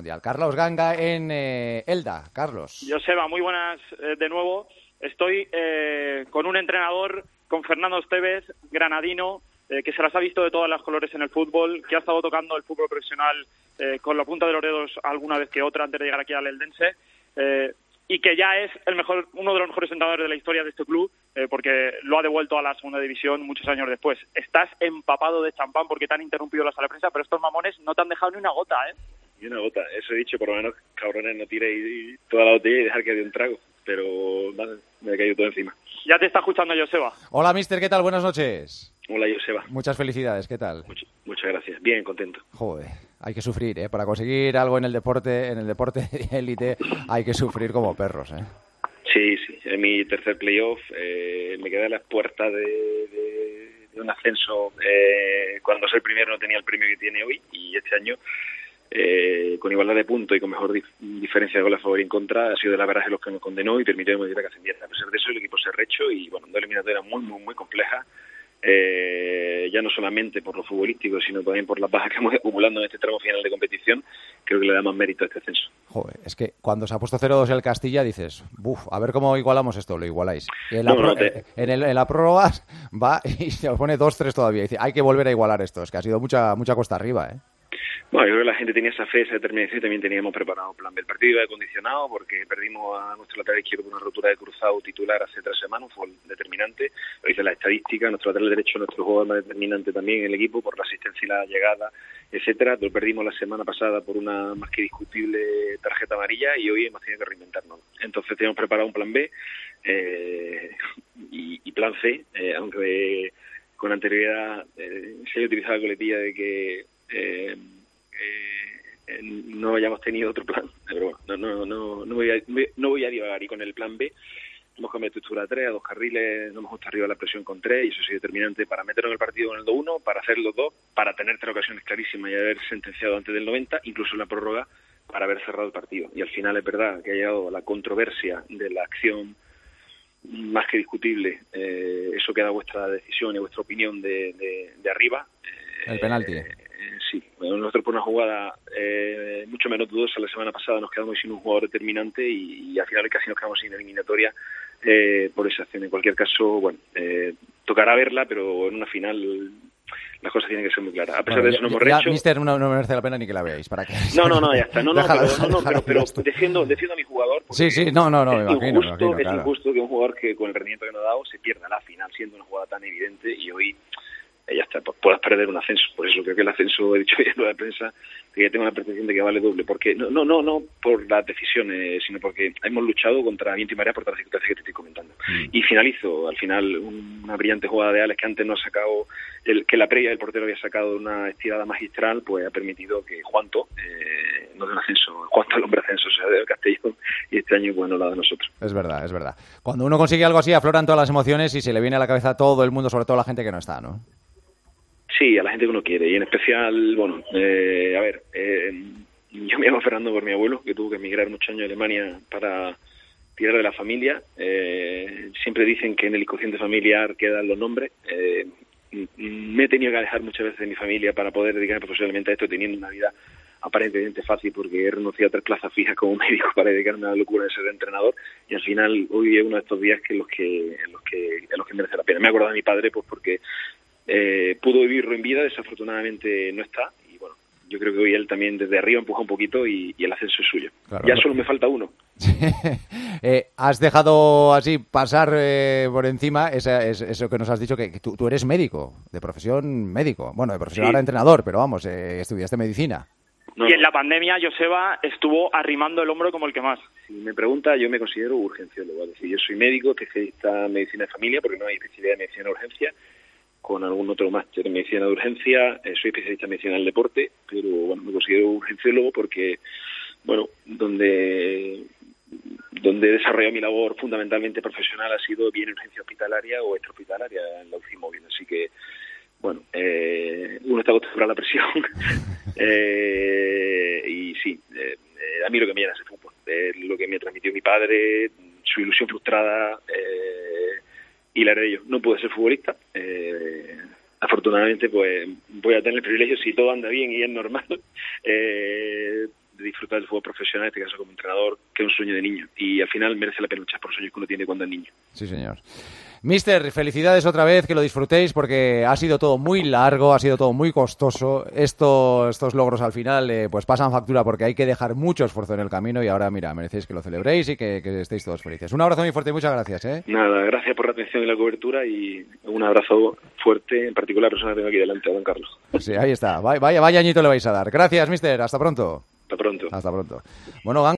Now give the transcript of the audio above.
Mundial. Carlos Ganga en Elda. Carlos. Joseba, muy buenas de nuevo. Estoy con un entrenador, con Fernando Esteves, granadino, que se las ha visto de todas las colores en el fútbol, que ha estado tocando el fútbol profesional con la punta de los dedos alguna vez que otra antes de llegar aquí al Eldense, y que ya es uno de los mejores entrenadores de la historia de este club, porque lo ha devuelto a la segunda división muchos años después. Estás empapado de champán porque te han interrumpido la sala de prensa, pero estos mamones no te han dejado ni una gota, ¿eh? Ni una gota, eso he dicho, por lo menos, cabrones, no tiréis toda la botella y dejar que dé un trago, pero vale, me ha caído todo encima. Ya te está escuchando Joseba. Hola, mister, ¿qué tal? Buenas noches. Hola, Joseba. Muchas felicidades, ¿qué tal? Muchas gracias, bien, contento. Joder, hay que sufrir, ¿eh? Para conseguir algo en el deporte de élite hay que sufrir como perros, ¿eh? Sí, en mi tercer playoff me quedé a las puertas de un ascenso. Cuando soy primero no tenía el premio que tiene hoy, y este año, con igualdad de puntos y con mejor diferencia de goles a favor y en contra, ha sido de la verdad los que nos condenó y permitió que ascendiera. A pesar de eso, el equipo se ha rehecho y, bueno, dos eliminatorias muy complejas, ya no solamente por lo futbolístico, sino también por las bajas que hemos acumulando en este tramo final de competición. Creo que le da más mérito a este ascenso. Joder, es que cuando se ha puesto 0-2 el Castilla dices, a ver cómo igualamos esto, lo igualáis. Y en la prórroga va y se os pone 2-3 todavía. Y dice, hay que volver a igualar esto, es que ha sido mucha cuesta arriba, ¿eh? Bueno, yo creo que la gente tenía esa fe, esa determinación, y también teníamos preparado un plan B. El partido iba condicionado porque perdimos a nuestro lateral izquierdo por una rotura de cruzado titular hace 3 semanas, fue determinante. Lo dice la estadística, nuestro lateral derecho, nuestro jugador más determinante también en el equipo por la asistencia y la llegada, etcétera. Lo perdimos la semana pasada por una más que discutible tarjeta amarilla y hoy hemos tenido que reinventarnos. Entonces teníamos preparado un plan B y plan C, aunque con anterioridad se haya utilizado la coletilla de que no hayamos tenido otro plan, pero bueno, no voy a divagar. Y con el plan B hemos cambiado de estructura a 3, a 2 carriles, no hemos justo arriba la presión con 3, y eso sí determinante para meternos en el partido con el 2-1, para hacer los 2, para tener 3 ocasiones clarísimas y haber sentenciado antes del 90, incluso en la prórroga, para haber cerrado el partido. Y al final es verdad que ha llegado la controversia de la acción más que discutible, eso queda a vuestra decisión y a vuestra opinión de arriba. El penalti. Sí, bueno, nosotros por una jugada mucho menos dudosa la semana pasada nos quedamos sin un jugador determinante y al final casi nos quedamos sin eliminatoria por esa acción. En cualquier caso, bueno, tocará verla, pero en una final las cosas tienen que ser muy claras. A pesar de eso no hemos rehecho. Mister, no merece la pena ni que la veáis. ¿Para qué? No, ya está. Pero defiendo a mi jugador. Sí, me imagino. Es injusto que un jugador que con el rendimiento que nos ha dado se pierda la final siendo una jugada tan evidente y hoy ya está, puedas perder un ascenso. Por eso creo que el ascenso, he dicho ya en la prensa, que tengo la percepción de que vale doble, porque no por las decisiones, sino porque hemos luchado contra viento y marea por todas las circunstancias que te estoy comentando. Y finalizo, al final, una brillante jugada de Alex que antes no ha sacado, que la previa del portero había sacado una estirada magistral, pues ha permitido que Juanto nos dé un ascenso, Juanto el hombre ascenso, o sea, del Castellón, y este año pues nos lo da a nosotros. Es verdad. Cuando uno consigue algo así, afloran todas las emociones y se le viene a la cabeza a todo el mundo, sobre todo a la gente que no está, ¿no? Sí, a la gente que uno quiere, y en especial, bueno, yo me llamo Fernando por mi abuelo, que tuvo que emigrar muchos años a Alemania para tirar de la familia. Siempre dicen que en el inconsciente familiar quedan los nombres. Me he tenido que alejar muchas veces de mi familia para poder dedicarme profesionalmente a esto, teniendo una vida aparentemente fácil, porque he renunciado a 3 plazas fijas como médico para dedicarme a la locura de ser entrenador, y al final hoy es uno de estos días en los que merece la pena. Me he acordado de mi padre, pues porque pudo vivirlo en vida, desafortunadamente no está, y bueno, yo creo que hoy él también desde arriba empuja un poquito y el ascenso es suyo. Claro, ya solo me falta uno. Has dejado así pasar por encima eso que nos has dicho, que tú eres médico, de profesión médico, bueno, de profesión ahora entrenador, pero vamos, estudiaste medicina. Y en la pandemia, Joseba estuvo arrimando el hombro como el que más. Si me pregunta, yo me considero urgenciólogo, es decir, yo soy médico, especialista en medicina de familia, porque no hay especialidad de medicina de urgencia, con algún otro máster en medicina de urgencia, soy especialista en medicina del deporte, pero bueno, me considero urgenciólogo porque, bueno, donde he desarrollado mi labor fundamentalmente profesional ha sido bien en urgencia hospitalaria o extrahospitalaria en la UCI móvil, así que, bueno, uno está acostumbrado a la presión y sí, a mí lo que me llena es el fútbol, lo que me transmitió mi padre, su ilusión frustrada, y la haré yo. No puedo ser futbolista. Afortunadamente, pues voy a tener el privilegio, si todo anda bien y es normal, de disfrutar del fútbol profesional, en este caso como entrenador, que es un sueño de niño. Y al final merece la pena luchar por sueños que uno tiene cuando es niño. Sí, señor. Mister, felicidades otra vez, que lo disfrutéis porque ha sido todo muy largo, ha sido todo muy costoso. Estos logros al final pues pasan factura porque hay que dejar mucho esfuerzo en el camino y ahora, mira, merecéis que lo celebréis y que estéis todos felices. Un abrazo muy fuerte y muchas gracias. Nada, gracias por la atención y la cobertura y un abrazo fuerte, en particular a la persona que tengo aquí delante, a don Carlos. Sí, ahí está. Vaya añito le vais a dar. Gracias, mister. Hasta pronto. Hasta pronto. Hasta pronto. Bueno,